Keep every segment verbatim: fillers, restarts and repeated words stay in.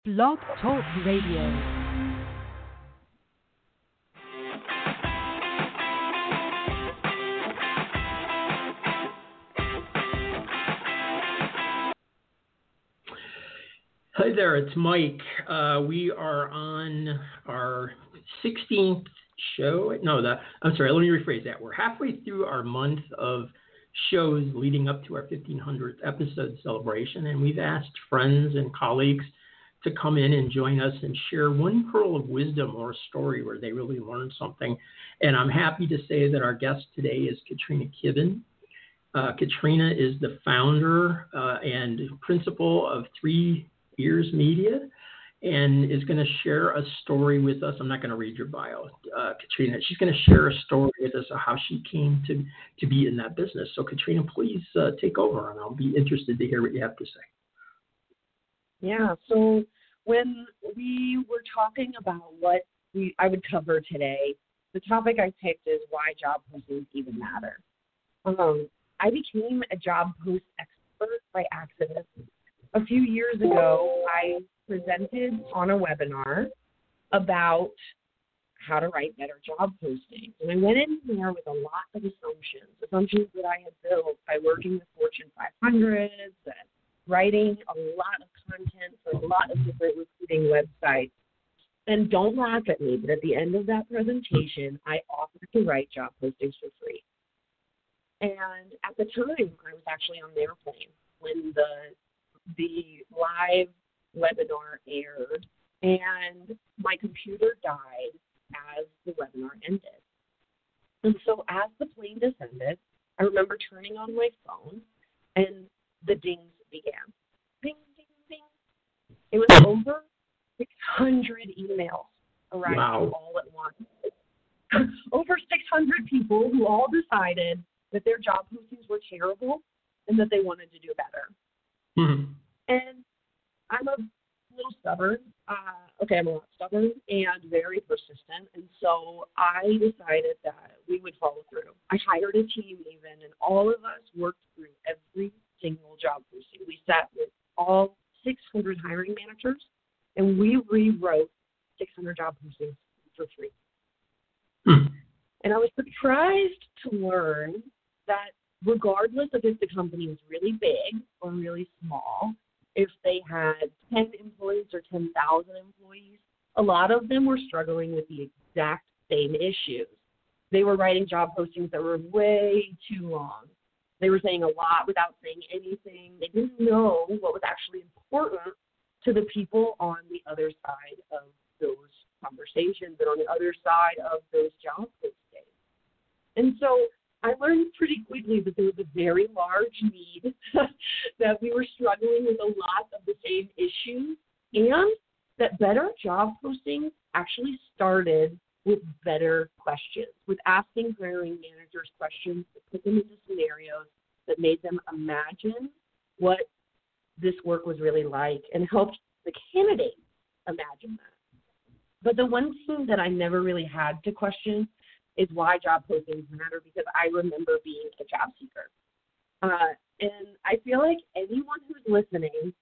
Blog Talk Radio. Hi there, it's Mike. Uh, we are on our sixteenth show. No, the, I'm sorry, let me rephrase that. We're halfway through our month of shows leading up to our fifteen hundredth episode celebration, and we've asked friends and colleagues to come in and join us and share one pearl of wisdom or a story where they really learned something. And I'm happy to say that our guest today is Katrina Kibben. Uh, Katrina is the founder uh, and principal of Three Ears Media and is going to share a story with us. I'm not going to read your bio, uh, Katrina. She's going to share a story with us of how she came to, to be in that business. So, Katrina, please uh, take over, and I'll be interested to hear what you have to say. Yeah, so when we were talking about what we I would cover today, the topic I picked is why job postings even matter. Um, I became a job post expert by accident. A few years ago, I presented on a webinar about how to write better job postings. And I went in there with a lot of assumptions, assumptions that I had built by working with Fortune five hundreds and writing a lot of content for a lot of different recruiting websites. And don't laugh at me, but at the end of that presentation, I offered to write job postings for free. And at the time, I was actually on the airplane when the the live webinar aired, and my computer died as the webinar ended. And so as the plane descended, I remember turning on my phone, and the dings began. Ding, ding, ding. It was over six hundred emails arriving Wow. all at once. Over six hundred people who all decided that their job postings were terrible and that they wanted to do better. Mm-hmm. And I'm a little stubborn. Uh, okay, I'm a lot stubborn and very persistent. And so I decided that we would follow through. I hired a team even, and all of us worked through every single job posting. We sat with all six hundred hiring managers, and we rewrote six hundred job postings for free. Mm-hmm. And I was surprised to learn that regardless of if the company was really big or really small, if they had ten employees or ten thousand employees, a lot of them were struggling with the exact same issues. They were writing job postings that were way too long. They were saying a lot without saying anything. They didn't know what was actually important to the people on the other side of those conversations and on the other side of those job postings. And so I learned pretty quickly that there was a very large need, that we were struggling with a lot of the same issues, and that better job postings actually started with better questions, with asking hiring managers questions that put them into scenarios that made them imagine what this work was really like and helped the candidate imagine that. But the one thing that I never really had to question is why job postings matter, because I remember being a job seeker. Uh, and I feel like anyone who's listening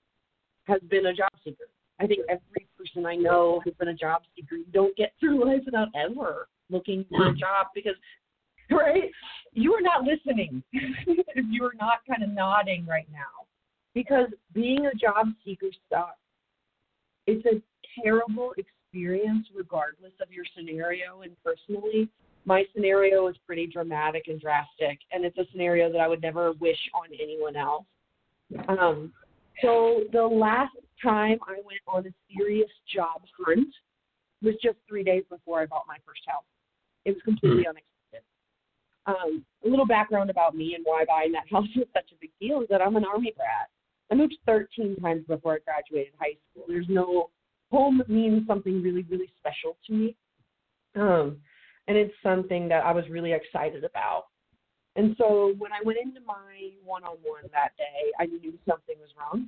has been a job seeker. I think every person I know has been a job seeker. You don't get through life without ever looking for a job because, right, you are not listening if you are not kind of nodding right now. Because being a job seeker sucks. It's a terrible experience regardless of your scenario, and personally, my scenario is pretty dramatic and drastic, and it's a scenario that I would never wish on anyone else. Um, so the last time I went on a serious job hunt was just three days before I bought my first house. It was completely unexpected. Um, a little background about me and why buying that house was such a big deal is that I'm an Army brat. I moved thirteen times before I graduated high school. There's no home means something really, really special to me. Um, and it's something that I was really excited about. And so when I went into my one-on-one that day, I knew something was wrong.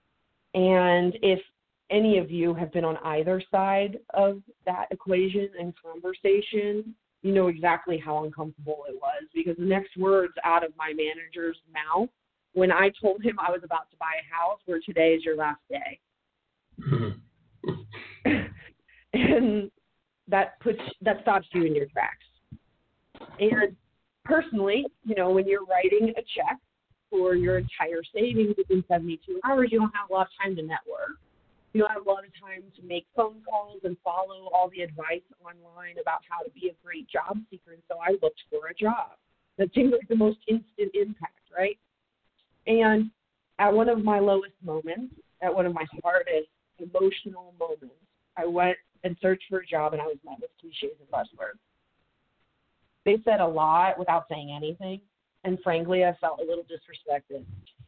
And if any of you have been on either side of that equation and conversation, you know exactly how uncomfortable it was, because the next words out of my manager's mouth when I told him I was about to buy a house were, "Today is your last day." Mm-hmm. And that puts that stops you in your tracks. And personally, you know, when you're writing a check for your entire savings within seventy-two hours, you don't have a lot of time to network. You don't have a lot of time to make phone calls and follow all the advice online about how to be a great job seeker. And so I looked for a job. That seems like the most instant impact, right? And at one of my lowest moments, at one of my hardest emotional moments, I went and searched for a job, and I was met with cliches and buzzwords. They said a lot without saying anything, and frankly, I felt a little disrespected.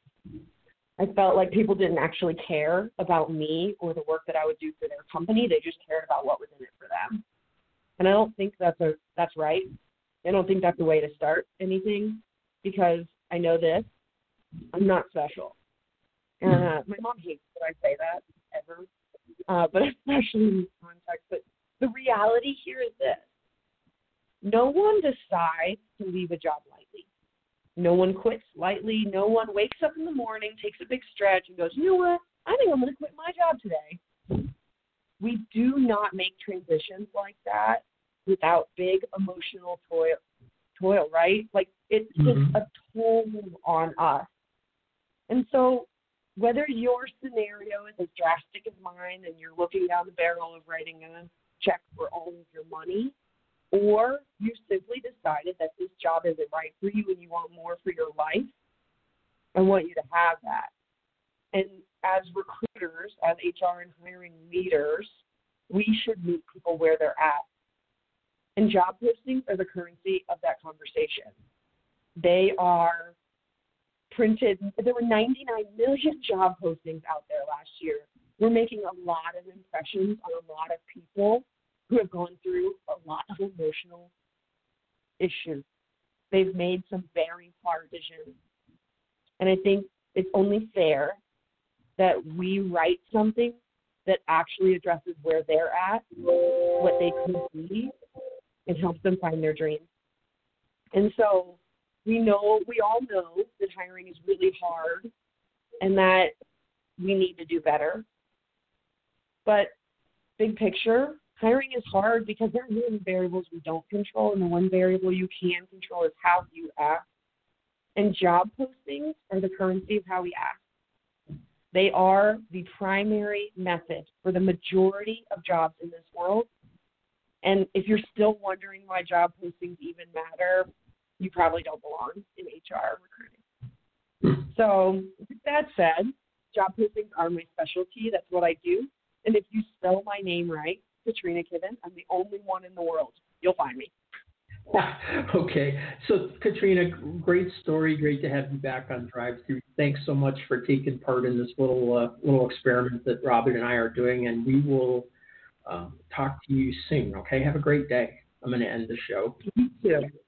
I felt like people didn't actually care about me or the work that I would do for their company. They just cared about what was in it for them. And I don't think that's a that's right. I don't think that's the way to start anything, because I know this. I'm not special. Uh, my mom hates that I say that, ever, uh, but especially in this context. But the reality here is this. No one decides to leave a job lightly. No one quits lightly. No one wakes up in the morning, takes a big stretch, and goes, you know what? I think I'm going to quit my job today. We do not make transitions like that without big emotional toil, toil, right? Like, it Mm-hmm. takes a toll on us. And so whether your scenario is as drastic as mine and you're looking down the barrel of writing a check for all of your money, or you simply decided that this job isn't right for you and you want more for your life, I want you to have that. And as recruiters, as H R and hiring leaders, we should meet people where they're at. And job postings are the currency of that conversation. They are printed. There were ninety-nine million job postings out there last year. We're making a lot of impressions on a lot of people who have gone through a lot of emotional issues. They've made some very hard decisions. And I think it's only fair that we write something that actually addresses where they're at, what they could be, and helps them find their dreams. And so we know, we all know that hiring is really hard and that we need to do better. But big picture, hiring is hard because there are many variables we don't control, and the one variable you can control is how you act. And job postings are the currency of how we act. They are the primary method for the majority of jobs in this world. And if you're still wondering why job postings even matter, you probably don't belong in H R recruiting. So with that said, job postings are my specialty. That's what I do. And if you spell my name right, Katrina Kivin, I'm the only one in the world. You'll find me. Okay. So, Katrina, great story. Great to have you back on Drive-Thru. Thanks so much for taking part in this little uh, little experiment that Robin and I are doing, and we will um, talk to you soon, okay? Have a great day. I'm going to end the show. You too.